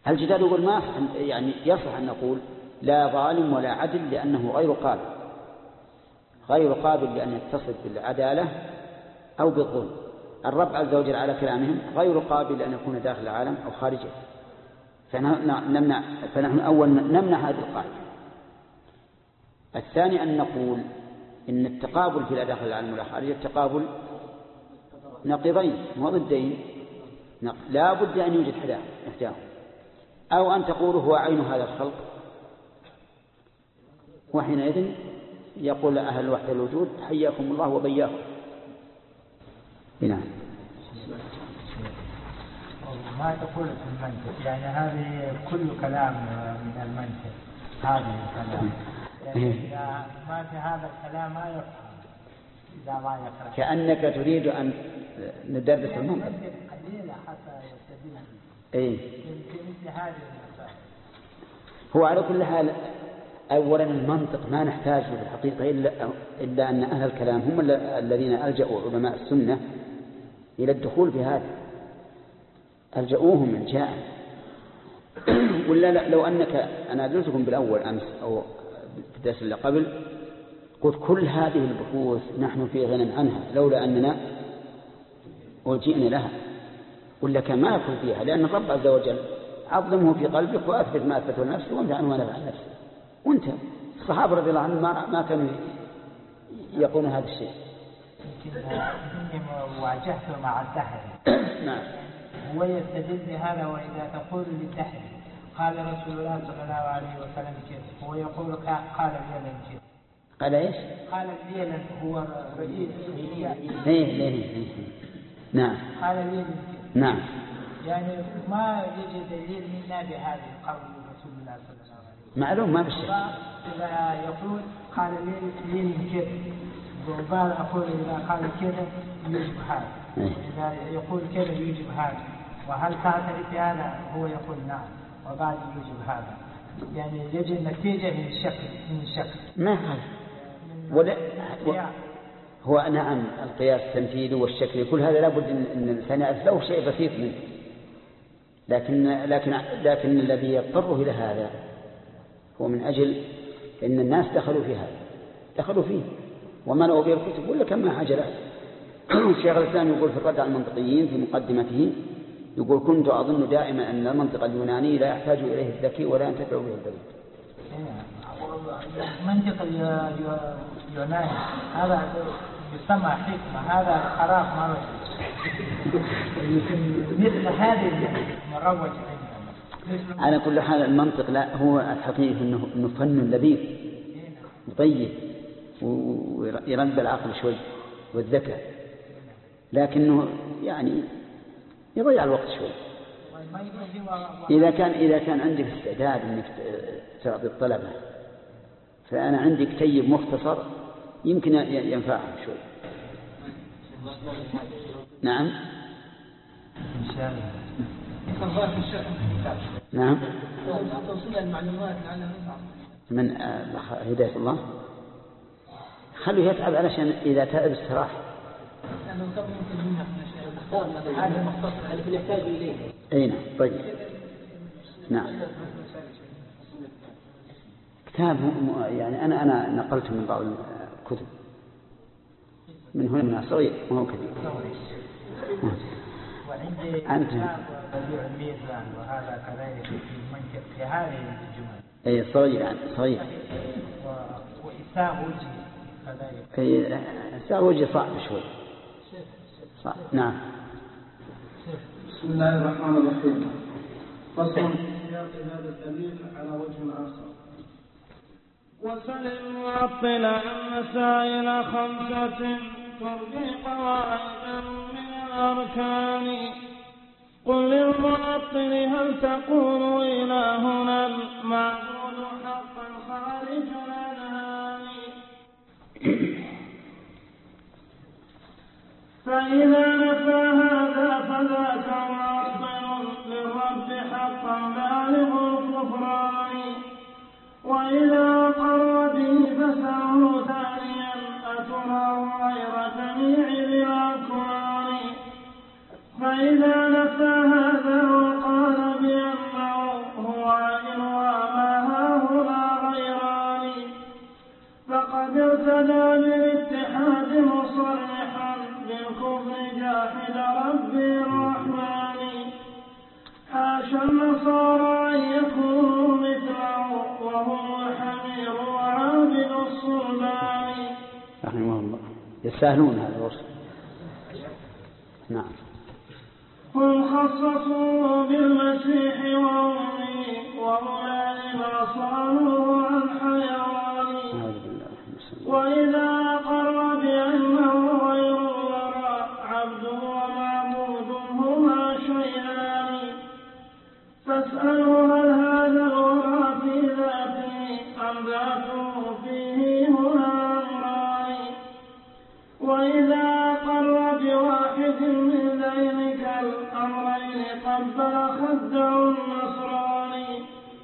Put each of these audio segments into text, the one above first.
الجدال يقول ما يعني يصح أن نقول لا ظالم ولا عدل لأنه غير قابل لأن يتصف بالعدالة أو بالظلم. الرب عز وجل على كلامهم غير قابل أن يكون داخل العالم أو خارجه، فنحن أول نمنع هذه القاعدة. الثاني أن نقول إن التقابل في داخل العالم ولا خارجه التقابل نقيضين وضدين، لا بد أن يوجد إحداهم، أو أن تقول هو عين هذا الخلق، وحينئذ يقول أهل وحدة الوجود حياكم الله وبياكم. نعم. ما تقول في المنطق يعني هذه كل كلام من المنطق هذه الكلام يعني إذا ما في هذا الكلام ما يفهم إذا ما يقرأ. كأنك تريد أن ندرس المنطق قليلة حتى يستدل في هذه المسائل. هو على كل حال أولا المنطق ما نحتاجه في الحقيقة إلا أن أهل الكلام هم الذين ألجأوا علماء السنة إلى الدخول في هذا، ألجأوهم الجاء. ولا لو أنك أنا أدرسكم بالأول أمس أو الدرس اللي قبل قلت كل هذه البحوث نحن في غنى عنها لولا أننا وجئنا لها، ولا كان ما يكون فيها، لأن الرب عز وجل عظمه في قلبك وأثبت ما أثبته لنفسه وانت عنه ما نفع نفسه. وانت الصحابة رضي الله عنهم ما كانوا يقولون هذا الشيء. واجهته مع الدهر. نعم. هو يستدل بهذا، وإذا تقول للدهر قال رسول الله صلى الله عليه وسلم كذا، هو يقول قال لي كذا. قال إيش؟ قال لي هو رئيس. ليه. نعم. قال لي نعم. يعني ما يجي دليل منا بهذا القول رسول الله صلى الله عليه وسلم. معلوم ما بالشيء. إذا يقول قال لي كذا وبعد أقول إذا قال كذا يجب هذا، إذا يقول كذا يجب هذا، وهل تعترف بهذا؟ هو يقول نعم وبعد يجب هذا، يعني يجي النتيجة من شكل ما هذا ولا هو نعم القياس التمثيلي والشكل كل هذا لابد أن الإنسان يعرف له شيء بسيط منه، لكن الذي يضطر إلى هذا هو من أجل أن الناس دخلوا فيه وملأوا به الكتب ولا كم ما حاجة له. الشيخ الإسلام يقول في الرد على المنطقيين في مقدمته يقول كنت أظن دائما أن المنطق اليوناني لا يحتاج إليه الذكي ولا ينتفع به البليد. المنطق اليوناني هذا يسمى حكمة، هذا خراف ما مثل هذه مروج على كل حال المنطق لا هو الحقيقة إنه فن لذيذ مطيب ويرد العقل شوي والذكاء، لكنه يعني يضيع الوقت شوي. إذا كان عندك استعداد إنك تعطي الطلبة، فأنا عندي كتيب مختصر يمكن ينفعهم شوي. نعم. نعم. توصيل المعلومات من هداية الله خليه يتعب علشان إذا تعب استراح. هذا المختصر الذي يحتاج إليه. أين طيب. نعم. كتاب يعني أنا نقلت من بعض الكتب من هنا من صغير ما هو كبير. أنت بديع الميزان وهذا كذلك في المنطق في هذه الجمل. أي صغير يعني صغير. وإساء وجه كذلك. أي إساء وجه صعب شوي. صعب. نعم. بسم الله الرحمن الرحيم. فصل سياق هذا الدليل على وجه آخر. وسل المعطل عن مسائل 5 ترجي قواعدا من الأركان. قل للمعطل هل تقول إلهنا المعبود حقا خارج الأذهان. فإذا نفى هذا فذاك معطل للرب حقا بالغ الكفران. وإذا أقر به فسعه ثانيا أتراه غير جميع ذي الأكوان. فإذا نفى هذا وقال بأنه يخشى النصارى أن يكونوا مثله وهم الحمير وعابد الصلبان. رحمه الله. يستاهلون هذا الوصف. نعم. هم خصصوا بالمسيح وأمه وأولئك ما صانوا عن حيوان. وإذا أقر بأنه غير الورى عبد ومعبود هما شيئان فاسأله هل هذا الورى في ذاته أم ذاته فيه هنا أمران. وإذا أقر بواحد من ذلك الأمرين قبل خده النصراني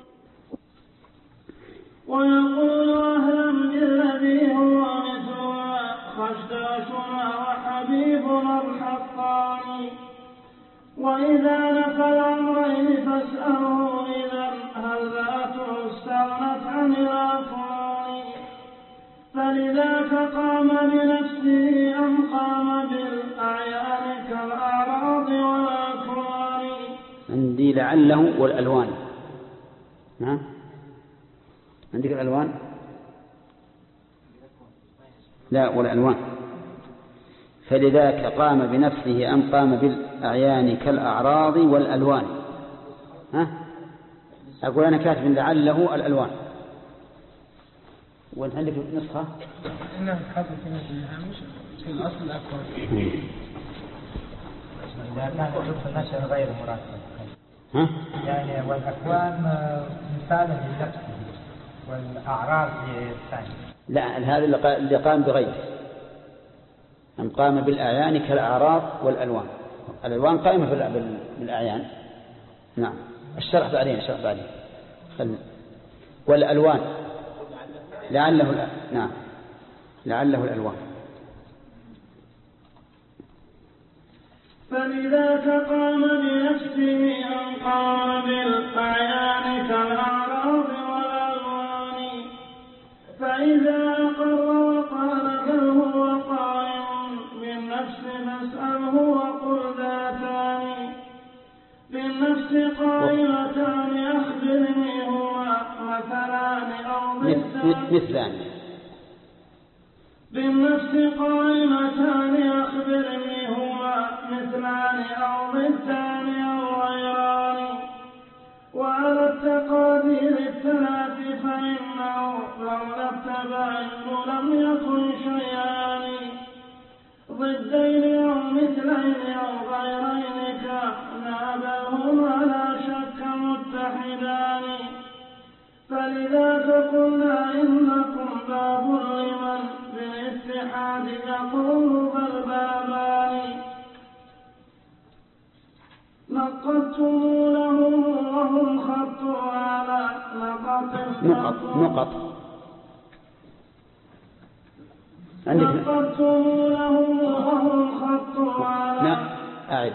ويقول أهلا بالذي هو مثلها خشاشنا وحبيبنا الحقاني. وإذا نفى الأمرين فاسأله إذا هل ذاته استغنت عن الأكوان. فلذاك قام بنفسه أم قام بالأعيان كالأعراض والأكوان. عندي لعله والألوان. نعم عندك الألوان؟ لا والألوان. فلذاك قام بنفسه أم قام بالأعيان كالأعراض والألوان. ها؟ أقول أنا كاتب لعله الألوان. وأنت عندك نسخة؟ إنها تحدث في الهامش في الأصل الأكوان. إذا كان النشر غير مرتب. ها؟ يعني والأكوان مثالا لنفسه والأعراض الثانية. لا هذا اللي قام بغيره. أم قام بالأعيان كالأعراض والألوان. الألوان قائمة بالأعيان. نعم الشرح بعدين والألوان لعله نعم لعله الألوان. فلذاك قام بنفسه أم قام بالأعيان كالأعراض والألوان. فإذا أقر وقال بل هو قائم بالنفس فاسأله وقل ذاتان. بالنفس قائمتان أخبرني هو مثلان أو مثلان. بالنفس قائمتان أخبرني هو مثلان أو ضدان أو غيران. وعلى التقادير الثلاث فإنه لولا التباين لم يكن شيئان ضدين أو مثلين أو غيرين كانا بل هما لا شك متحدان. فلذاك قلنا إنكم باب لمن بالاتحاد يقول بل بابان. نقضتم لهم وهم خطوا على نقط نقضتم لهم وهم خطوا على لا أعد.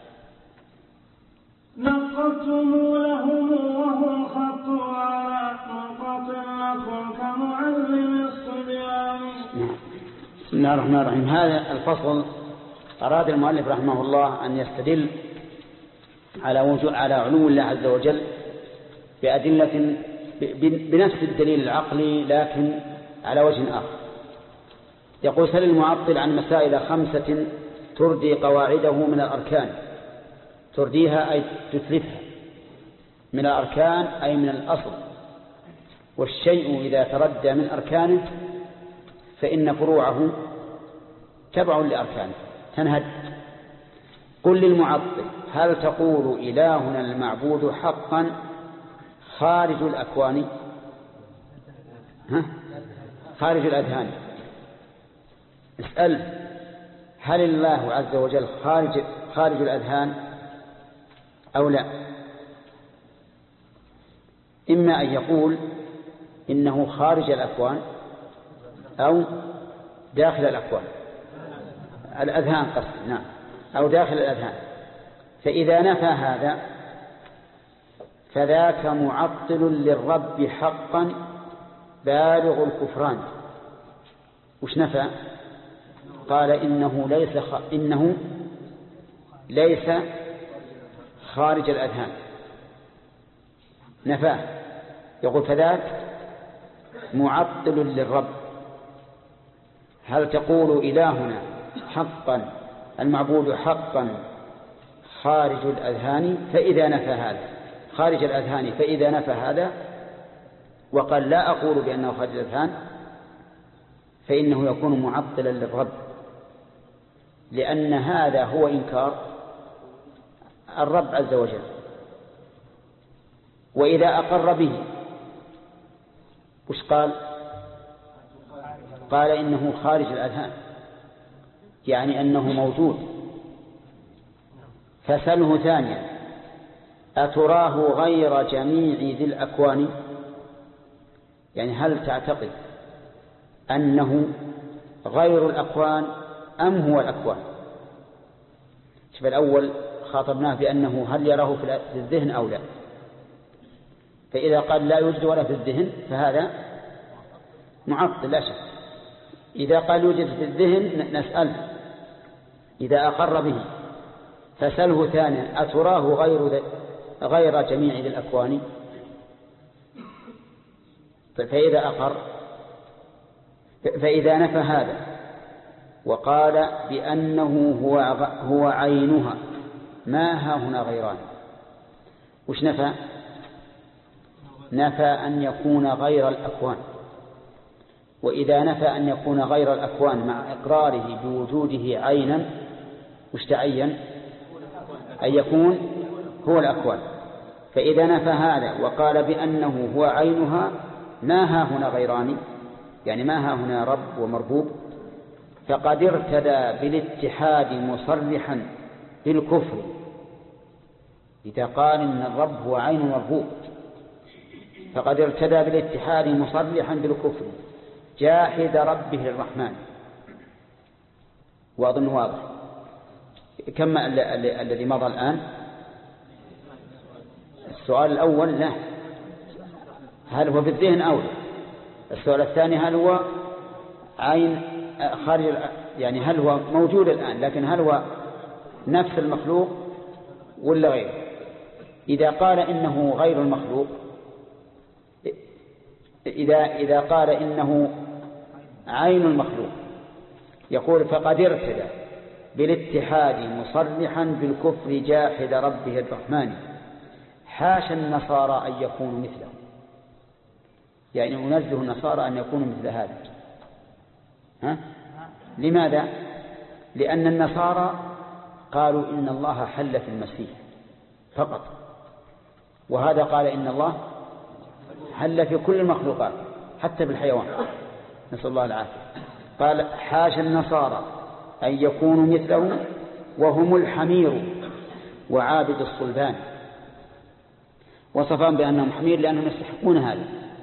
نقضتم لهم وهم خطوا على نقط لكم كمعلم الصبيان. بسم الله الرحمن الرحيم. هذا الفصل أراد المؤلف رحمه الله أن يستدل على علو الله عز وجل بأدلة بنفس الدليل العقلي لكن على وجه آخر. يقول سل المعطل عن مسائل 5 تردي قواعده من الأركان. ترديها أي تتلفها من الأركان أي من الأصل. والشيء إذا تردى من أركانه فإن فروعه تبع لأركانه تنهد. قل للمعطل هل تقول إلهنا المعبود حقا خارج الأكوان؟ خارج الأذهان. اسأل هل الله عز وجل خارج الأذهان أو لا؟ إما أن يقول إنه خارج الأكوان أو داخل الأكوان الأذهان قصد نعم أو داخل الأذهان. فإذا نفى هذا فذاك معطل للرب حقا بالغ الكفران. وش نفى؟ قال إنه ليس خارج الأذهان نفاه. يقول فذاك معطل للرب. هل تقول إلهنا حقا المعبود حقا خارج الأذهان فإذا نفى هذا خارج الأذهان فإذا نفى هذا وقال لا أقول بأنه خارج الأذهان فإنه يكون معطلا للرب، لأن هذا هو إنكار الرب عز وجل. وإذا أقر به وش قال؟ قال إنه خارج الأذهان، يعني أنه موجود. فسله ثانيا أتراه غير جميع ذي الأكوان، يعني هل تعتقد أنه غير الأكوان أم هو الأكوان؟ شوف الأول خاطبناه بأنه هل يراه في الذهن أو لا، فإذا قال لا يوجد ولا في الذهن فهذا معطل لا شك. إذا قال يوجد في الذهن نسأله إذا أقر به. فسله ثانيا أتراه غير جميع ذي الأكوان، فإذا أقر فإذا نفى هذا وقال بأنه هو عينها ما ها هنا غيران، وش نفى؟ نفى أن يكون غير الأكوان. وإذا نفى أن يكون غير الأكوان مع إقراره بوجوده عينا وش تعين؟ أن يكون هو الأكوان. فإذا نفى هذا وقال بأنه هو عينها ما ها هنا غيران، يعني ما ها هنا رب ومربوب، فقد ارتدى بالاتحاد مصرحا بالكفر. إذا قال إن الرب هو عين مربوب فقد ارتدى بالاتحاد مصرحا بالكفر جاحد ربه الرحمن. وأظن واضح. كما الذي مضى الآن السؤال الأول لا هل هو في الذهن أو لا. السؤال الثاني هل هو عين خارج، يعني هل هو موجود الآن لكن هل هو نفس المخلوق ولا غيره. إذا قال إنه غير المخلوق، إذا قال إنه عين المخلوق يقول فقد ارتدى بالاتحاد مصرحا بالكفر جاحد ربه الرحمن حاشا النصارى أن يكونوا مثله، يعني ينزه النصارى أن يكونوا مثل هذا. لماذا؟ لأن النصارى قالوا إن الله حل في المسيح فقط، وهذا قال إن الله حل في كل المخلوقات حتى بالحيوان، نسأل الله العافية. قال حاشا النصارى أن يكونوا مثله وهم الحمير وعابد الصلبان، وصفهم بأنهم حمير لأنهم يستحقون هذا،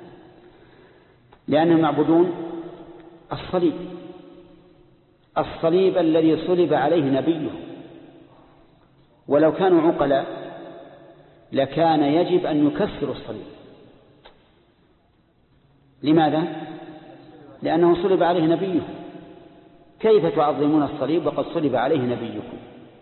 لأنهم يعبدون الصليب الذي صلب عليه نبيه. ولو كانوا عقلاء لكان يجب أن يكسروا الصليب. لماذا؟ لأنه صلب عليه نبيه. كيف تعظمون الصليب وقد صلب عليه نبيكم؟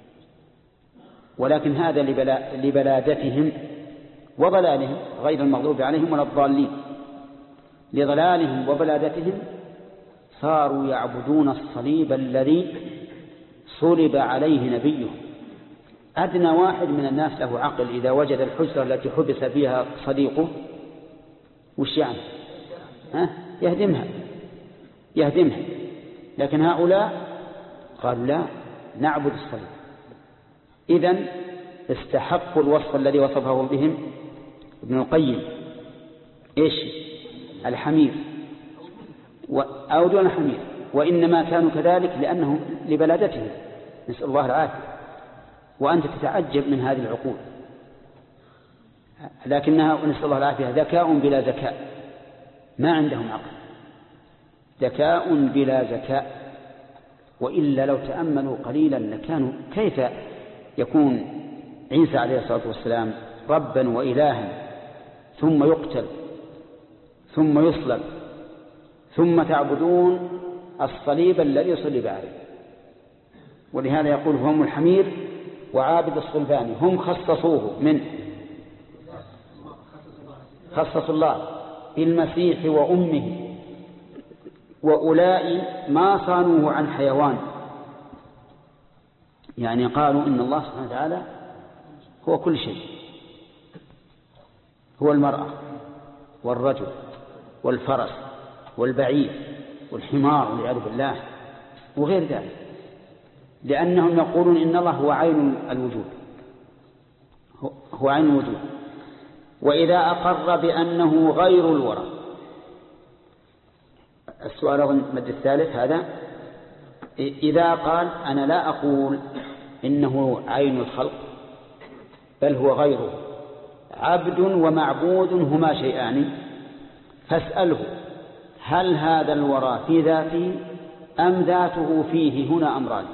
ولكن هذا لبلادتهم وضلالهم، غير المغضوب عليهم ولا الضالين، لضلالهم وبلادتهم صاروا يعبدون الصليب الذي صلب عليه نبيه. أدنى واحد من الناس له عقل إذا وجد الحجرة التي حبس فيها صديقه وش يعني؟ يهدمها. لكن هؤلاء قالوا لا نعبد الصليب. إذن استحقوا الوصف الذي وصفه بهم ابن القيم، إيش؟ الحمير أو دون الحمير، وإنما كانوا كذلك لأنهم لبلادتهم، نسأل الله العافية. وأنت تتعجب من هذه العقول، لكنها ونسأل الله العافية ذكاء بلا ذكاء، ما عندهم عقل، ذكاء بلا ذكاء. وإلا لو تأملوا قليلا لكانوا كيف يكون عيسى عليه الصلاة والسلام ربا وإلها ثم يقتل ثم يصلب ثم تعبدون الصليب الذي صلب عليه. ولهذا يقول هم الحمير وعابد الصلبان، هم خصصوه من خصص الله بالمسيح وأمه، وأولئك ما صانوه عن حيوان، يعني قالوا إن الله سبحانه وتعالى هو كل شيء، هو المرأة والرجل والفرس والبعير والحمار والعياذ بالله وغير ذلك، لأنهم يقولون إن الله هو عين الوجود، هو عين الوجود. وإذا أقر بأنه غير الورى، السؤال المد الثالث هذا، إذا قال أنا لا أقول إنه عين الخلق بل هو غيره، عبد ومعبود هما شيئان، فاسأله هل هذا الورى في ذاته أم ذاته فيه؟ هنا أمران،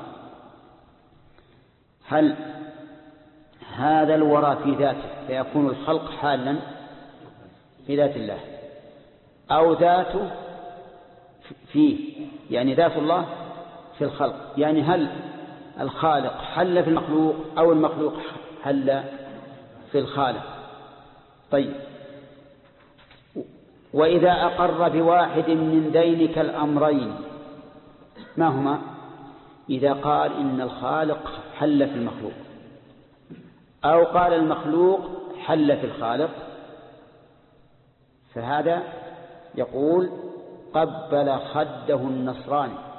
هل هذا الورى في ذاته فيكون الخلق حالا في ذات الله، أو ذاته فيه يعني ذات الله في الخلق، يعني هل الخالق حل في المخلوق أو المخلوق حل في الخالق. طيب، وإذا أقر بواحد من ذلك الأمرين ما هما؟ إذا قال إن الخالق حل في المخلوق أو قال المخلوق حل في الخالق، فهذا يقول قبل خده النصراني